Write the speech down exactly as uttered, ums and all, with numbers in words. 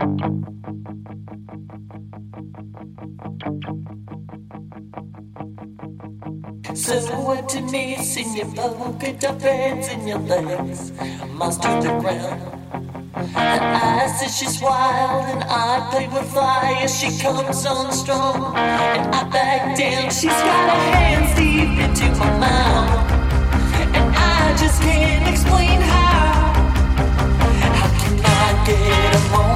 Silhouette me, in your polka dot bands in your legs, monster the ground. And I say she's wild, and I play with fire. She comes on strong, and I back down. She's got her hands deep into my mouth, and I just can't explain how. How can I get a moment?